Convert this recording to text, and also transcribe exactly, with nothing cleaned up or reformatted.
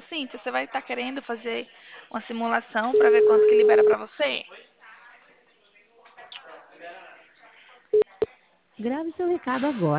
Cíntia, você vai estar querendo fazer uma simulação para ver quanto que libera para você? Grave seu recado agora.